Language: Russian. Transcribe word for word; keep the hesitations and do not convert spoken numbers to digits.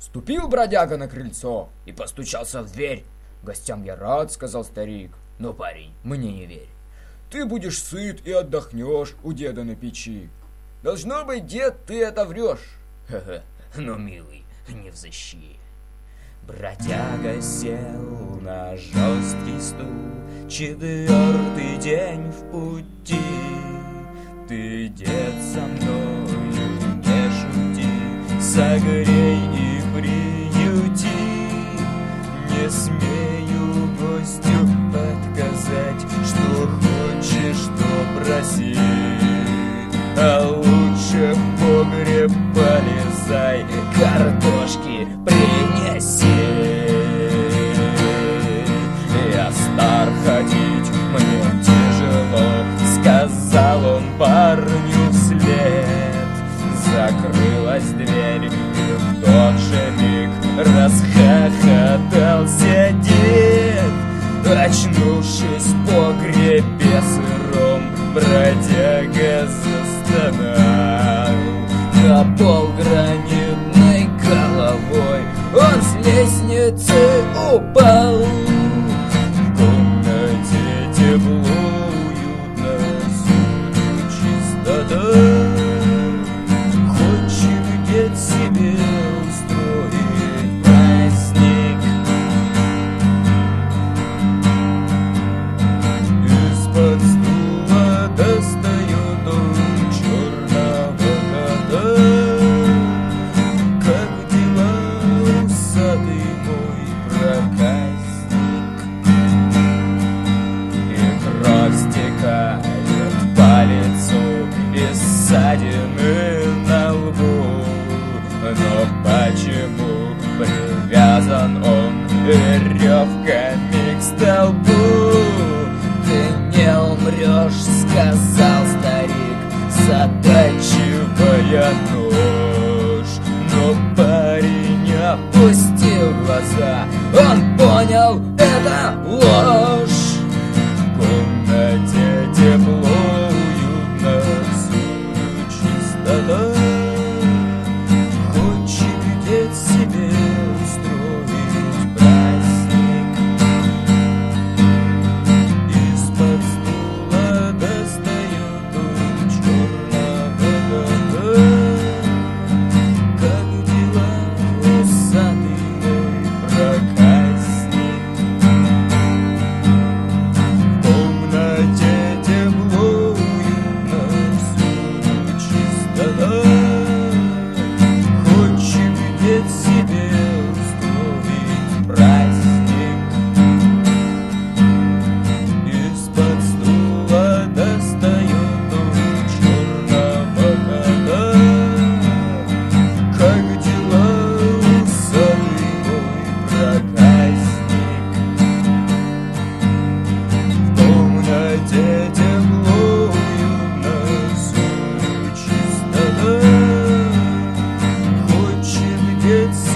Ступил бродяга на крыльцо и постучался в дверь. «Гостям я рад», — сказал старик, — «но, парень, мне не верь. Ты будешь сыт и отдохнешь у деда на печи. Должно быть, дед, ты это врешь». «Ха-ха, ну, милый, не взыщи». Бродяга сел на жесткий стул, четвертый день в пути. Ты, дед, со мною не шути, согрей и приюти. Не смею гостю отказать, что хочешь, то проси. А лучше в погреб полезай, картошки принеси. Я стар, ходить мне тяжело, сказал он парню вслед. Закрылась дверь, и в тот же миг расхохотался дед. Очнувшись в погребе сыром, бродяга застонал. На пол гранитной головой он с лестницы упал. В комнате тепло, уютно, всюду чистота. Хочет дед себе устроить праздник. Из-под стула достает он черного кота. Как дела, усатый мой проказник? И кровь стекает по лицу, и ссадины на лбу. Но почему привязан он веревками к столбу? Ты не умрешь, сказал старик, затачивая нож. Но парень опустил глаза, он понял, это ложь. В комнате тепло, уютно, всюду чистота. Хочет дед себе устроить праздник. Из-под стула достает он черного кота. Как дела, усатый мой проказник? В комнате тепло, уютно, всюду чистота. Хочет дед себе устроить праздник. Из-под стула достает он черного кота. Как дела, усатый мой проказник? В комнате тепло, уютно, всюду чистота. Хочет дед